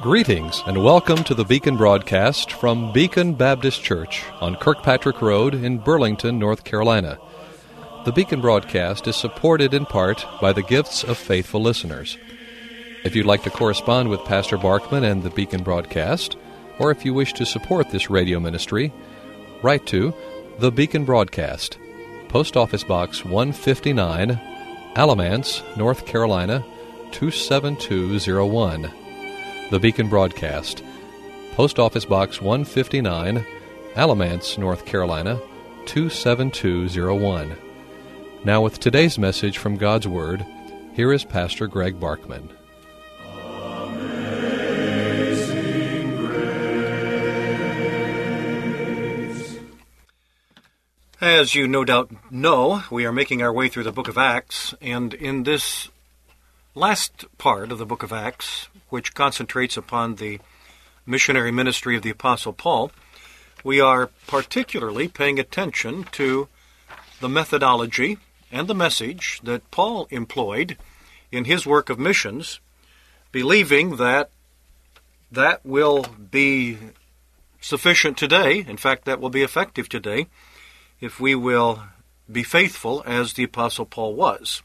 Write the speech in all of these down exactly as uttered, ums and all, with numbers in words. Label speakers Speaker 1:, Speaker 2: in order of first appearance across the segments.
Speaker 1: Greetings and welcome to the Beacon broadcast from Beacon Baptist Church on Kirkpatrick Road in Burlington, North Carolina. The Beacon broadcast is supported in part by the gifts of faithful listeners. If you'd like to correspond with Pastor Barkman and the Beacon broadcast, or if you wish to support this radio ministry, write to The Beacon Broadcast, Post Office Box one fifty-nine, Alamance, North Carolina, two seven two zero one. The Beacon Broadcast, Post Office Box one fifty-nine, Alamance, North Carolina, two seven two zero one. Now with today's message from God's Word, here is Pastor Greg Barkman.
Speaker 2: Amazing Grace. As you no doubt know, we are making our way through the book of Acts, and in this last part of the book of Acts, which concentrates upon the missionary ministry of the Apostle Paul, we are particularly paying attention to the methodology and the message that Paul employed in his work of missions, believing that that will be sufficient today. In fact, that will be effective today if we will be faithful as the Apostle Paul was.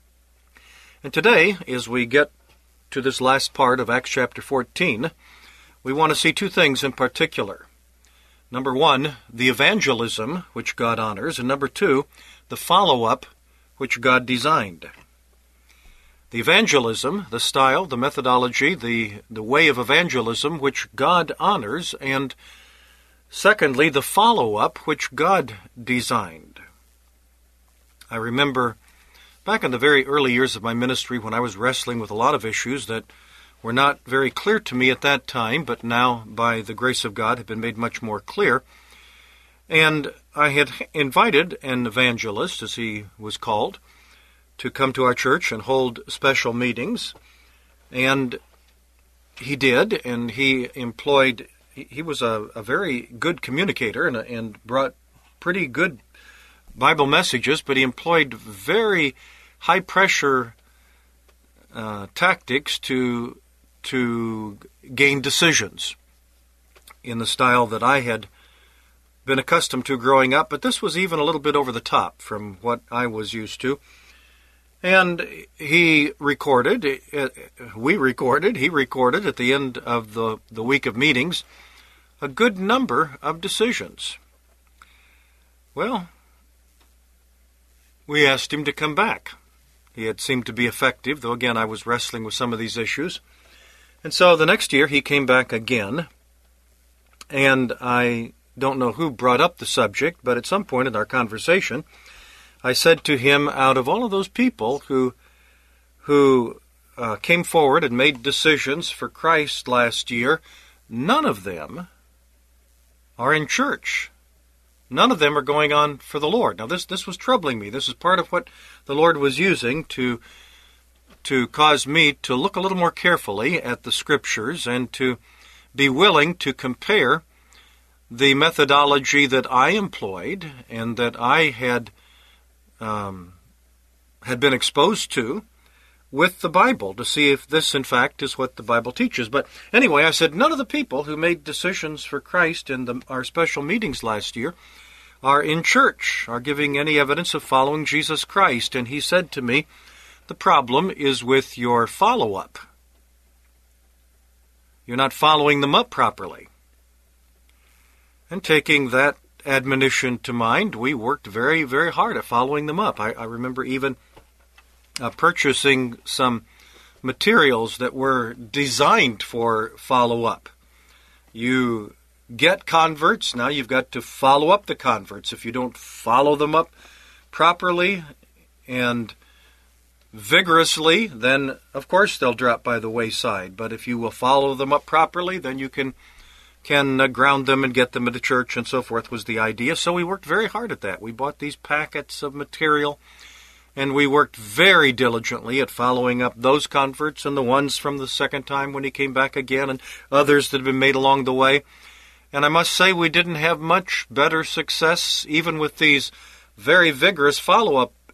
Speaker 2: And today, as we get to this last part of Acts chapter fourteen, we want to see two things in particular. Number one, the evangelism which God honors, and number two, the follow-up which God designed. The evangelism, the style, the methodology, the, the way of evangelism which God honors, and secondly, the follow-up which God designed. I remember back in the very early years of my ministry when I was wrestling with a lot of issues that were not very clear to me at that time, but now, by the grace of God, have been made much more clear. And I had invited an evangelist, as he was called, to come to our church and hold special meetings. And he did, and he employed, he was a, a very good communicator and, and brought pretty good Bible messages, but he employed very high-pressure uh, tactics to to gain decisions in the style that I had been accustomed to growing up, but this was even a little bit over the top from what I was used to. And he recorded, we recorded, he recorded at the end of the, the week of meetings a good number of decisions. Well, we asked him to come back. He had seemed to be effective, though again I was wrestling with some of these issues. And so the next year he came back again, and I don't know who brought up the subject, but at some point in our conversation, I said to him, out of all of those people who who uh, came forward and made decisions for Christ last year, none of them are in church. None of them are going on for the Lord. Now, this this was troubling me. This is part of what the Lord was using to to cause me to look a little more carefully at the Scriptures and to be willing to compare the methodology that I employed and that I had um, had been exposed to with the Bible to see if this, in fact, is what the Bible teaches. But anyway, I said, none of the people who made decisions for Christ in the, our special meetings last year are in church, are giving any evidence of following Jesus Christ. And he said to me, the problem is with your follow-up. You're not following them up properly. And taking that admonition to mind, we worked very, very hard at following them up. I, I remember even uh, purchasing some materials that were designed for follow-up. You get converts, now you've got to follow up the converts. If you don't follow them up properly and vigorously, then of course they'll drop by the wayside. But if you will follow them up properly, then you can can uh, ground them and get them into church and so forth was the idea. So we worked very hard at that. We bought these packets of material, and we worked very diligently at following up those converts and the ones from the second time when he came back again and others that had been made along the way. And I must say we didn't have much better success even with these very vigorous follow-up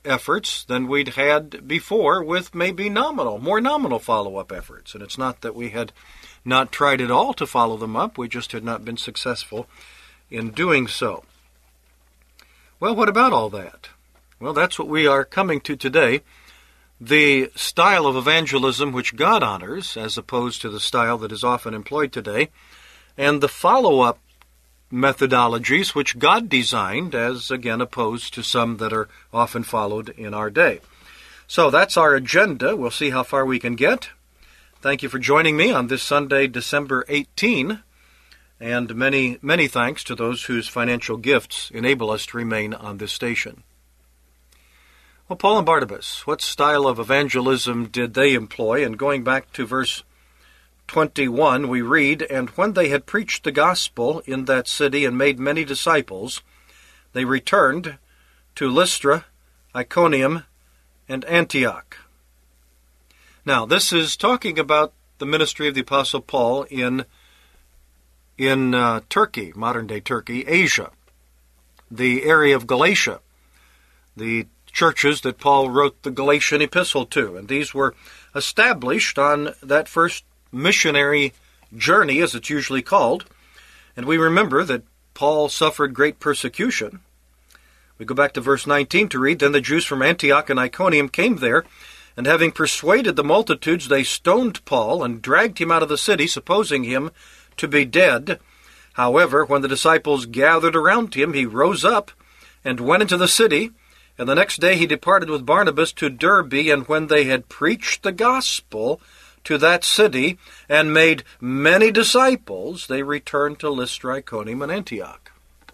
Speaker 2: efforts than we'd had before with maybe nominal, more nominal follow-up efforts. And it's not that we had not tried at all to follow them up, we just had not been successful in doing so. Well, what about all that? Well, that's what we are coming to today. The style of evangelism which God honors, as opposed to the style that is often employed today, and the follow-up methodologies which God designed, as again opposed to some that are often followed in our day. So that's our agenda. We'll see how far we can get. Thank you for joining me on this Sunday, December eighteenth, and many, many thanks to those whose financial gifts enable us to remain on this station. Well, Paul and Barnabas, what style of evangelism did they employ? And going back to verse twenty-one, we read, "And when they had preached the gospel in that city and made many disciples, they returned to Lystra, Iconium, and Antioch." Now, this is talking about the ministry of the Apostle Paul in, in uh, Turkey, modern-day Turkey, Asia, the area of Galatia, the churches that Paul wrote the Galatian epistle to. And these were established on that first missionary journey, as it's usually called. And we remember that Paul suffered great persecution. We go back to verse nineteen to read, "Then the Jews from Antioch and Iconium came there, and having persuaded the multitudes, they stoned Paul and dragged him out of the city, supposing him to be dead. However, when the disciples gathered around him, he rose up and went into the city. And the next day he departed with Barnabas to Derbe, and when they had preached the gospel to that city and made many disciples, they returned to Lystra, Iconium, and Antioch."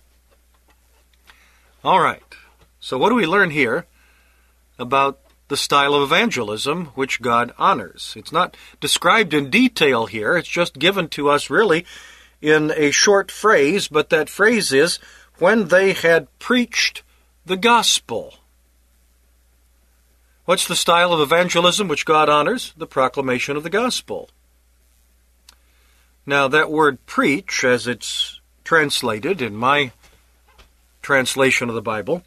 Speaker 2: All right, so what do we learn here about the style of evangelism which God honors? It's not described in detail here, it's just given to us really in a short phrase, but that phrase is, "when they had preached the gospel." What's the style of evangelism which God honors? The proclamation of the gospel. Now, that word preach, as it's translated in my translation of the Bible,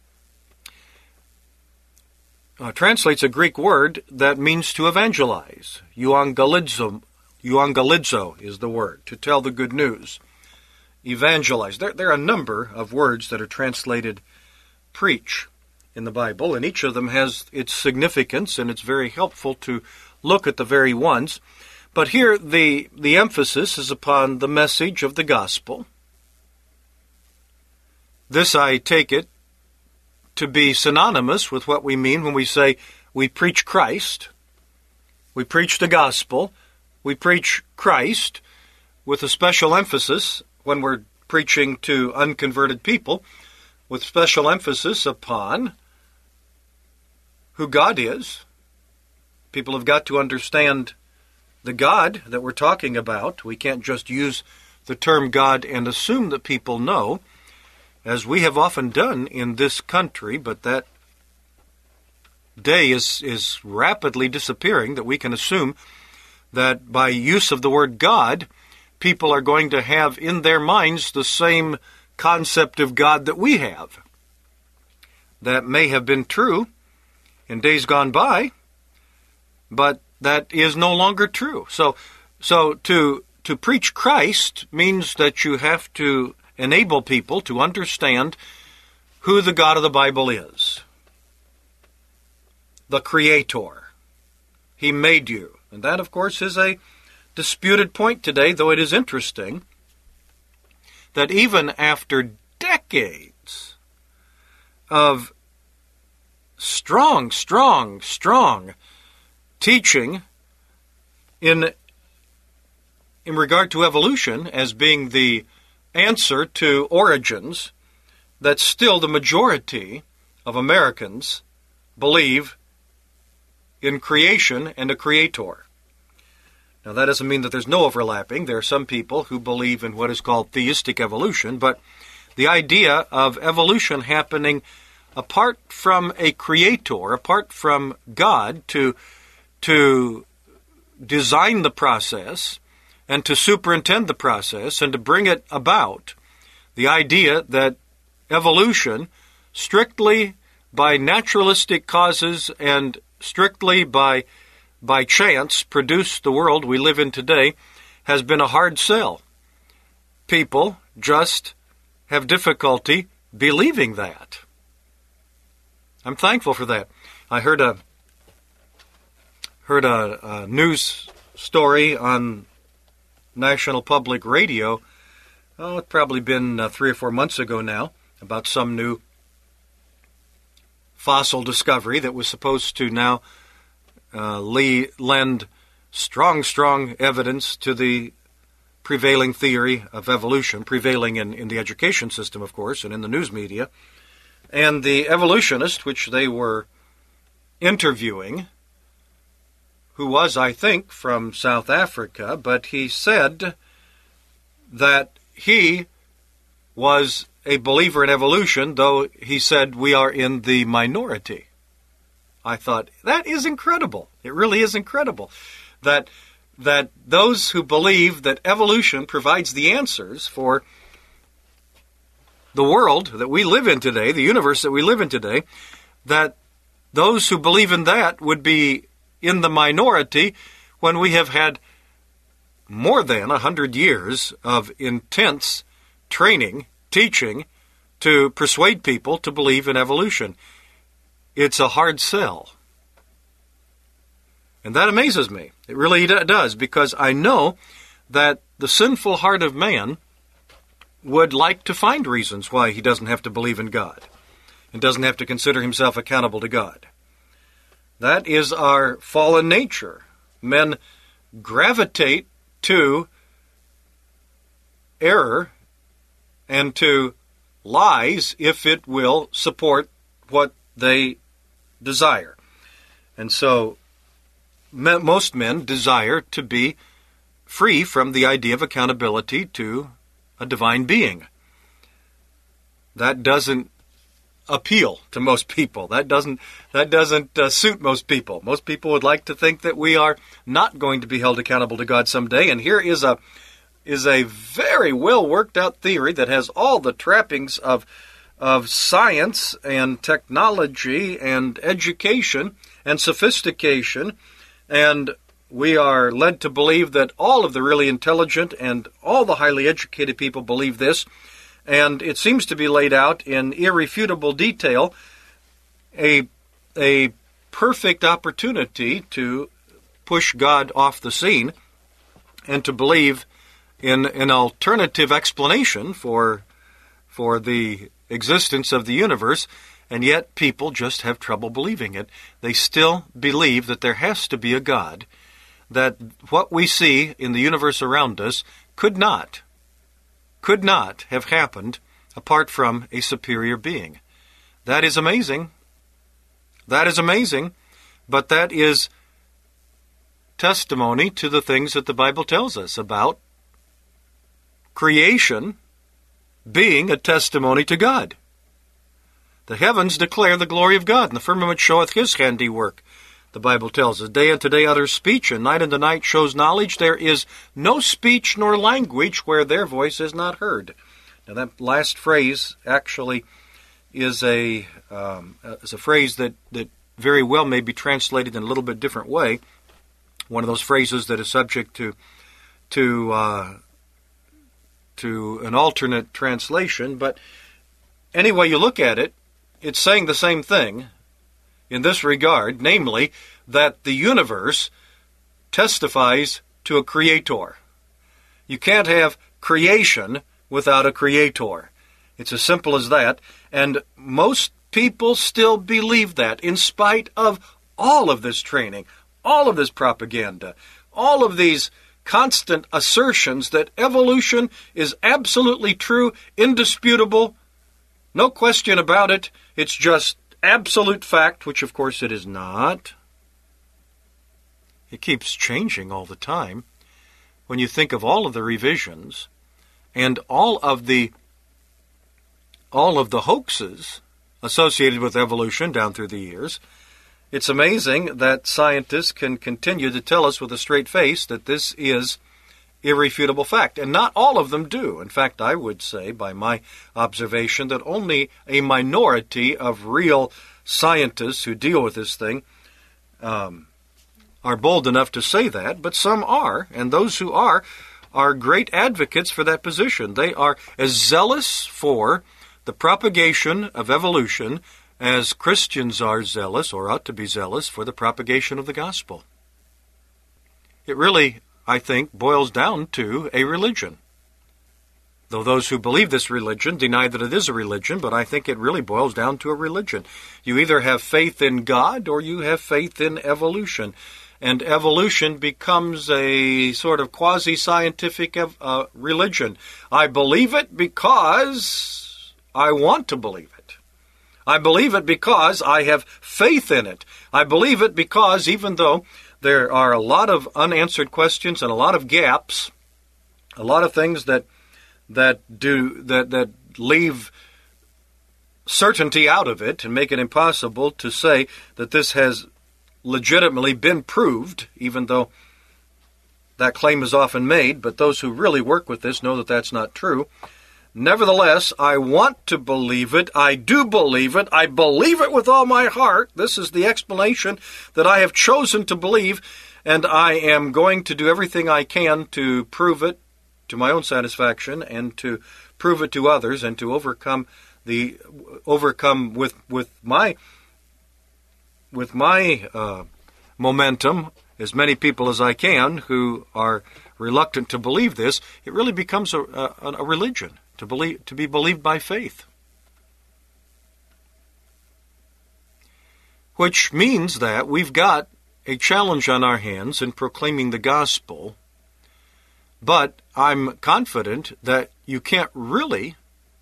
Speaker 2: uh, translates a Greek word that means to evangelize. Euangelizo, euangelizo is the word, to tell the good news. Evangelize. There, there are a number of words that are translated preach in the Bible, and each of them has its significance, and it's very helpful to look at the very ones. But here the, the emphasis is upon the message of the gospel. This, I take it, to be synonymous with what we mean when we say we preach Christ, we preach the gospel, we preach Christ, with a special emphasis when we're preaching to unconverted people, with special emphasis upon who God is. People have got to understand the God that we're talking about. We can't just use the term God and assume that people know, as we have often done in this country, but that day is, is rapidly disappearing, that we can assume that by use of the word God, people are going to have in their minds the same concept of God that we have. That may have been true in days gone by, but that is no longer true. So, so to to preach Christ means that you have to enable people to understand who the God of the Bible is. The Creator. He made you. And that, of course, is a disputed point today, though it is interesting that even after decades of strong, strong, strong teaching in, in regard to evolution as being the answer to origins, that still the majority of Americans believe in creation and a creator. Now, that doesn't mean that there's no overlapping. There are some people who believe in what is called theistic evolution, but the idea of evolution happening apart from a creator, apart from God to, to design the process and to superintend the process and to bring it about, the idea that evolution strictly by naturalistic causes and strictly by, by chance produce the world we live in today has been a hard sell. People just have difficulty believing that. I'm thankful for that. I heard a heard a, a news story on National Public Radio. Oh, it's probably been uh, three or four months ago now, about some new fossil discovery that was supposed to now uh, le- lend strong, strong evidence to the prevailing theory of evolution, prevailing in, in the education system, of course, and in the news media. And the evolutionist, which they were interviewing, who was, I think, from South Africa, but he said that he was a believer in evolution, though he said we are in the minority. I thought, that is incredible. It really is incredible that that those who believe that evolution provides the answers for the world that we live in today, the universe that we live in today, that those who believe in that would be in the minority when we have had more than a hundred years of intense training, teaching, to persuade people to believe in evolution. It's a hard sell. And that amazes me. It really does, because I know that the sinful heart of man would like to find reasons why he doesn't have to believe in God and doesn't have to consider himself accountable to God. That is our fallen nature. Men gravitate to error and to lies if it will support what they desire. And so most men desire to be free from the idea of accountability to a divine being. That doesn't appeal to most people. That doesn't that doesn't uh, suit most people. Most people would like to think that we are not going to be held accountable to God someday. And here is a is a very well worked out theory that has all the trappings of of science and technology and education and sophistication. And we are led to believe that all of the really intelligent and all the highly educated people believe this. And it seems to be laid out in irrefutable detail, a, a perfect opportunity to push God off the scene and to believe in an alternative explanation for, for the existence of the universe. And yet people just have trouble believing it. They still believe that there has to be a God, that what we see in the universe around us could not, could not have happened apart from a superior being. That is amazing. That is amazing, but that is testimony to the things that the Bible tells us about creation being a testimony to God. The heavens declare the glory of God, and the firmament showeth his handiwork. The Bible tells us, day unto day uttereth speech, and night unto night shows knowledge. There is no speech nor language where their voice is not heard. Now that last phrase actually is a um, is a phrase that, that very well may be translated in a little bit different way. One of those phrases that is subject to to uh, to an alternate translation. But any way you look at it, it's saying the same thing in this regard, namely that the universe testifies to a creator. You can't have creation without a creator. It's as simple as that. And most people still believe that, in spite of all of this training, all of this propaganda, all of these constant assertions that evolution is absolutely true, indisputable, no question about it. It's just absolute fact, which of course it is not. It keeps changing all the time. When you think of all of the revisions and all of the all of the hoaxes associated with evolution down through the years, it's amazing that scientists can continue to tell us with a straight face that this is irrefutable fact. And not all of them do. In fact, I would say, by my observation, that only a minority of real scientists who deal with this thing um, are bold enough to say that, but some are, and those who are are great advocates for that position. They are as zealous for the propagation of evolution as Christians are zealous, or ought to be zealous, for the propagation of the gospel. It really, I think, boils down to a religion. Though those who believe this religion deny that it is a religion, but I think it really boils down to a religion. You either have faith in God or you have faith in evolution. And evolution becomes a sort of quasi-scientific uh, religion. I believe it because I want to believe it. I believe it because I have faith in it. I believe it because even though there are a lot of unanswered questions and a lot of gaps, a lot of things that that do that that leave certainty out of it and make it impossible to say that this has legitimately been proved, even though that claim is often made, but those who really work with this know that that's not true. Nevertheless, I want to believe it. I do believe it. I believe it with all my heart. This is the explanation that I have chosen to believe, and I am going to do everything I can to prove it to my own satisfaction and to prove it to others and to overcome the overcome with with my with my uh, momentum as many people as I can who are reluctant to believe this. It really becomes a, a, a religion to believe to be believed by faith, which means that we've got a challenge on our hands in proclaiming the gospel. But I'm confident that you can't really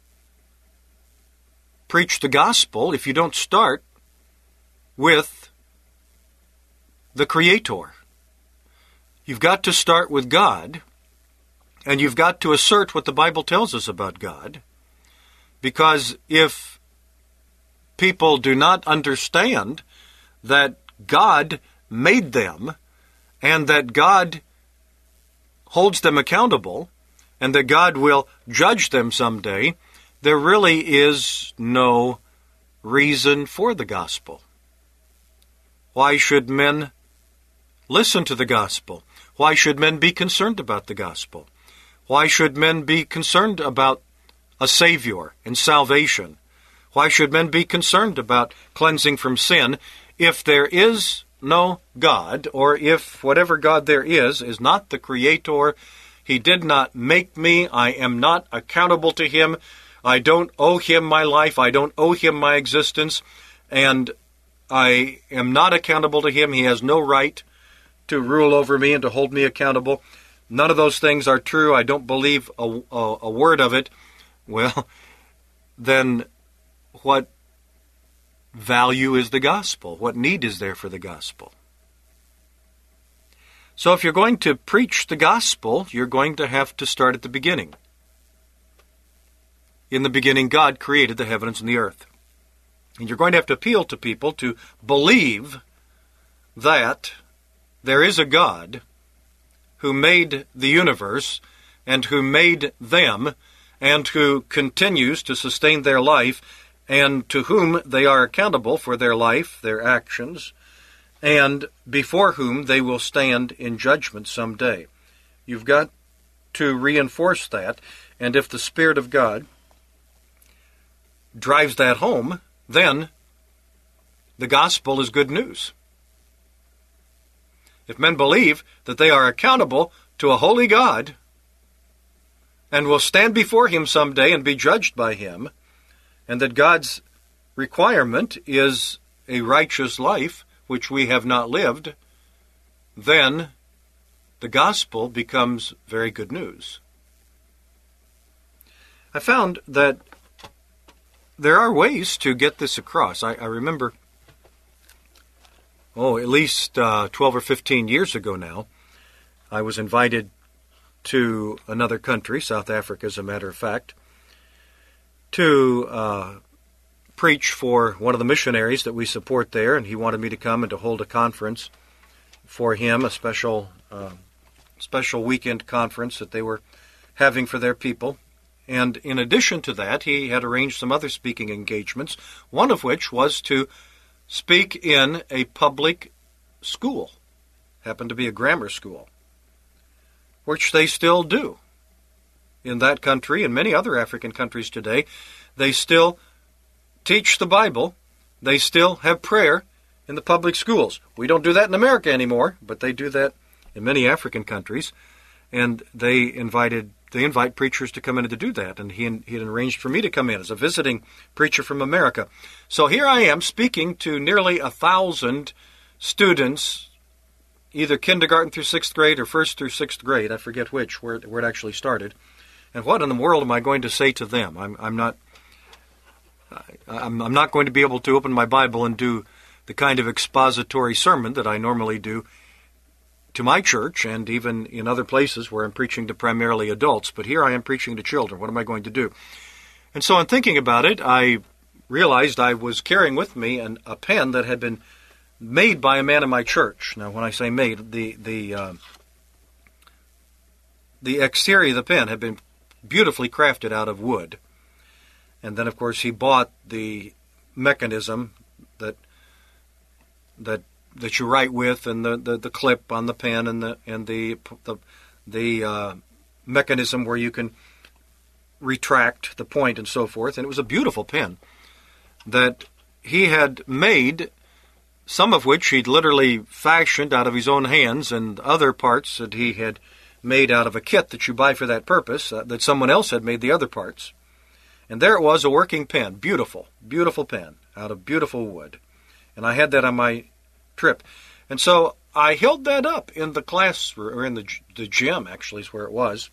Speaker 2: preach the gospel if you don't start with the Creator. You've got to start with God, and you've got to assert what the Bible tells us about God, because if people do not understand that God made them and that God holds them accountable, and that God will judge them someday, there really is no reason for the gospel. Why should men listen to the gospel? Why should men be concerned about the gospel? Why should men be concerned about a Savior and salvation? Why should men be concerned about cleansing from sin if there is no God, or if whatever God there is is not the Creator? He did not make me. I am not accountable to Him. I don't owe Him my life. I don't owe Him my existence. And I am not accountable to Him. He has no right to rule over me and to hold me accountable. None of those things are true. I don't believe a, a, a word of it. Well, then what value is the gospel? What need is there for the gospel? So if you're going to preach the gospel, you're going to have to start at the beginning. In the beginning, God created the heavens and the earth. And you're going to have to appeal to people to believe that there is a God who made the universe and who made them and who continues to sustain their life and to whom they are accountable for their life, their actions, and before whom they will stand in judgment someday. You've got to reinforce that, and if the Spirit of God drives that home, then the gospel is good news. If men believe that they are accountable to a holy God and will stand before Him someday and be judged by Him, and that God's requirement is a righteous life, which we have not lived, then the gospel becomes very good news. I found that there are ways to get this across. I, I remember, oh, at least uh, twelve or fifteen years ago now, I was invited to another country, South Africa as a matter of fact, to uh, preach for one of the missionaries that we support there, and he wanted me to come and to hold a conference for him, a special uh, special weekend conference that they were having for their people. And in addition to that, he had arranged some other speaking engagements, one of which was to speak in a public school, happened to be a grammar school, which they still do. In that country and many other African countries today, they still teach the Bible. They still have prayer in the public schools. We don't do that in America anymore, but they do that in many African countries. And they invited they invite preachers to come in to do that. And he, he had arranged for me to come in as a visiting preacher from America. So here I am speaking to nearly a thousand students, either kindergarten through sixth grade or first through sixth grade. I forget which, where, where it actually started. And what in the world am I going to say to them? I'm, I'm not I'm, I'm not going to be able to open my Bible and do the kind of expository sermon that I normally do to my church and even in other places where I'm preaching to primarily adults. But here I am preaching to children. What am I going to do? And so in thinking about it, I realized I was carrying with me an, a pen that had been made by a man in my church. Now, when I say made, the the uh, the exterior of the pen had been beautifully crafted out of wood. And then, of course, he bought the mechanism that that that you write with, and the, the, the clip on the pen, and the and the the, the uh, mechanism where you can retract the point and so forth. And it was a beautiful pen that he had made, some of which he'd literally fashioned out of his own hands, and other parts that he had made out of a kit that you buy for that purpose, uh, that someone else had made the other parts. And there it was, a working pen, beautiful, beautiful pen, out of beautiful wood. And I had that on my trip. And so I held that up in the class, or in the, the gym, actually, is where it was.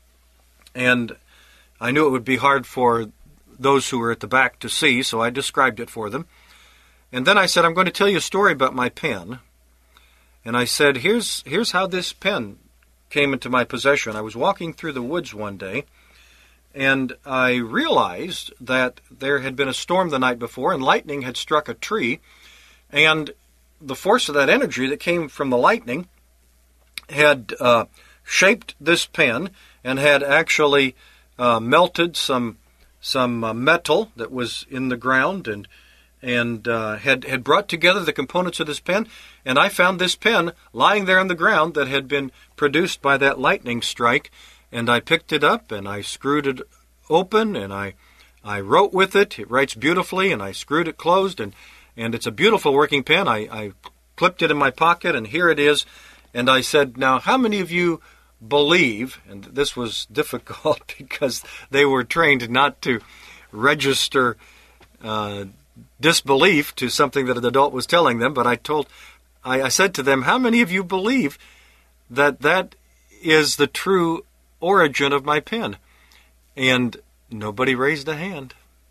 Speaker 2: And I knew it would be hard for those who were at the back to see, so I described it for them. And then I said, I'm going to tell you a story about my pen. And I said, here's here's how this pen came into my possession. I was walking through the woods one day, and I realized that there had been a storm the night before, and lightning had struck a tree, and the force of that energy that came from the lightning had uh, shaped this pen and had actually uh, melted some some uh, metal that was in the ground, and and uh, had, had brought together the components of this pen, and I found this pen lying there on the ground that had been produced by that lightning strike, and I picked it up, and I screwed it open, and I I wrote with it. It writes beautifully, and I screwed it closed, and, and it's a beautiful working pen. I, I clipped it in my pocket, and here it is, and I said, now, how many of you believe, and this was difficult because they were trained not to register uh, disbelief to something that an adult was telling them, but I told, I, I said to them, how many of you believe that that is the true origin of my pen? And nobody raised a hand.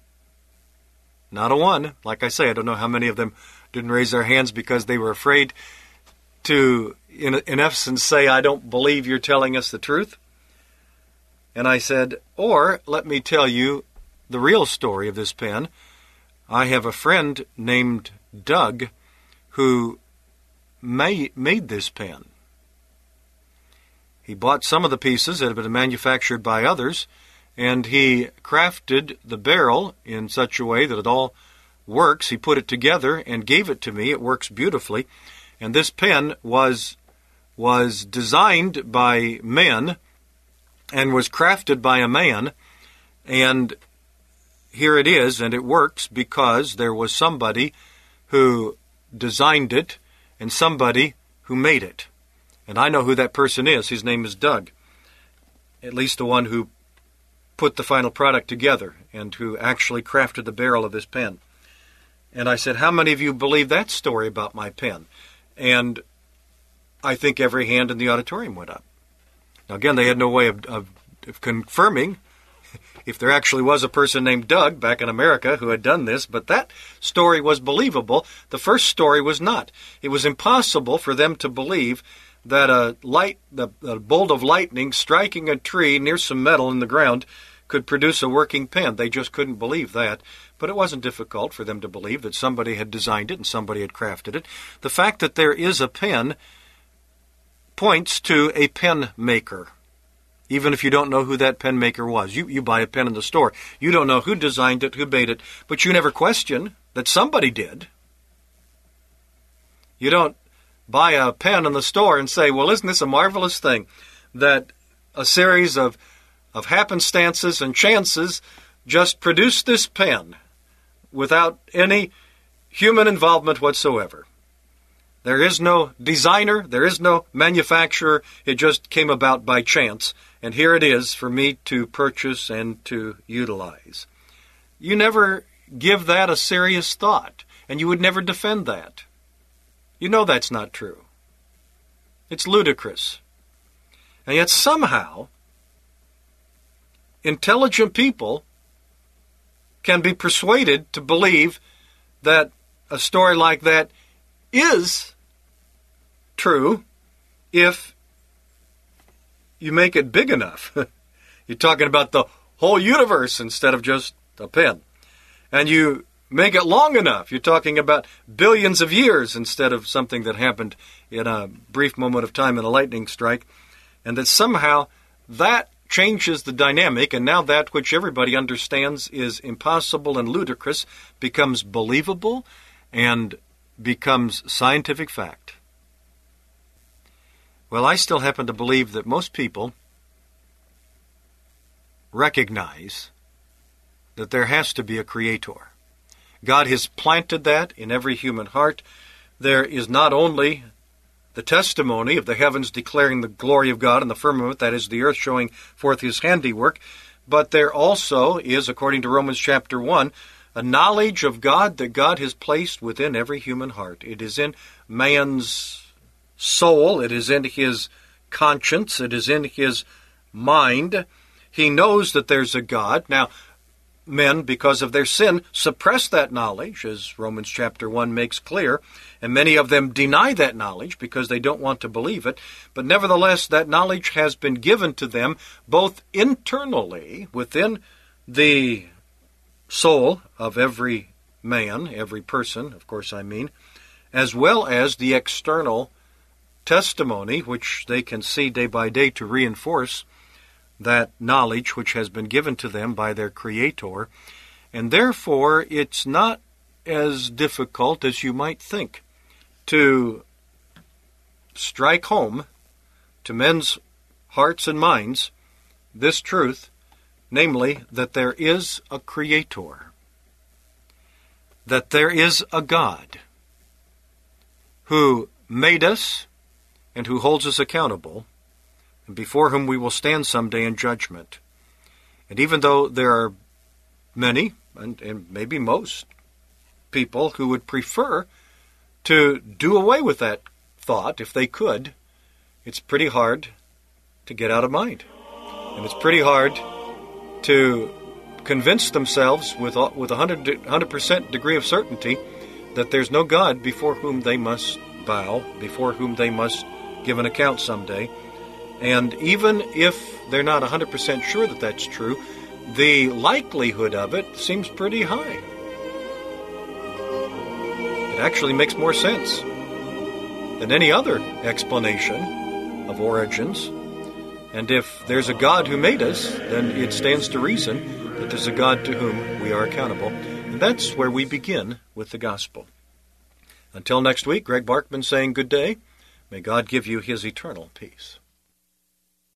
Speaker 2: Not a one. Like I say, I don't know how many of them didn't raise their hands because they were afraid to, in, in essence, say, I don't believe you're telling us the truth. And I said, or let me tell you the real story of this pen. I have a friend named Doug who made, made this pen. He bought some of the pieces that had been manufactured by others, and he crafted the barrel in such a way that it all works. He put it together and gave it to me. It works beautifully. And this pen was was designed by men and was crafted by a man, and here it is, and it works because there was somebody who designed it and somebody who made it. And I know who that person is. His name is Doug, at least the one who put the final product together and who actually crafted the barrel of this pen. And I said, how many of you believe that story about my pen? And I think every hand in the auditorium went up. Now, again, they had no way of, of, of confirming if there actually was a person named Doug back in America who had done this, but that story was believable. The first story was not. It was impossible for them to believe that a light, a, a bolt of lightning striking a tree near some metal in the ground could produce a working pen. They just couldn't believe that. But it wasn't difficult for them to believe that somebody had designed it and somebody had crafted it. The fact that there is a pen points to a pen maker. Even if you don't know who that pen maker was. You, you buy a pen in the store. You don't know who designed it, who made it, but you never question that somebody did. You don't buy a pen in the store and say, well, isn't this a marvelous thing that a series of, of happenstances and chances just produced this pen without any human involvement whatsoever. There is no designer, there is no manufacturer, it just came about by chance, and here it is for me to purchase and to utilize. You never give that a serious thought, and you would never defend that. You know that's not true. It's ludicrous. And yet somehow, intelligent people can be persuaded to believe that a story like that is true if you make it big enough. You're talking about the whole universe instead of just a pen. And you make it long enough. You're talking about billions of years instead of something that happened in a brief moment of time in a lightning strike. And that somehow that changes the dynamic, and now that which everybody understands is impossible and ludicrous becomes believable and becomes scientific fact. Well, I still happen to believe that most people recognize that there has to be a creator. God has planted that in every human heart. There is not only the testimony of the heavens declaring the glory of God and the firmament, that is the earth showing forth his handiwork, but there also is, according to Romans chapter one, a knowledge of God that God has placed within every human heart. It is in man's soul, it is in his conscience, it is in his mind. He knows that there's a God. Now, men, because of their sin, suppress that knowledge, as Romans chapter one makes clear, and many of them deny that knowledge because they don't want to believe it. But nevertheless, that knowledge has been given to them both internally, within the soul of every man, every person, of course I mean, as well as the external testimony, which they can see day by day to reinforce that knowledge which has been given to them by their Creator. And therefore, it's not as difficult as you might think to strike home to men's hearts and minds this truth, namely, that there is a Creator, that there is a God who made us and who holds us accountable, and before whom we will stand someday in judgment. And even though there are many, and, and maybe most, people who would prefer to do away with that thought if they could, it's pretty hard to get out of mind. And it's pretty hard to convince themselves with with a one hundred percent degree of certainty that there's no God before whom they must bow, before whom they must give an account someday. And even if they're not one hundred percent sure that that's true, the likelihood of it seems pretty high. It actually makes more sense than any other explanation of origins. And if there's a God who made us, then it stands to reason that there's a God to whom we are accountable. And that's where we begin with the gospel. Until next week, Greg Barkman saying good day. May God give you his eternal peace.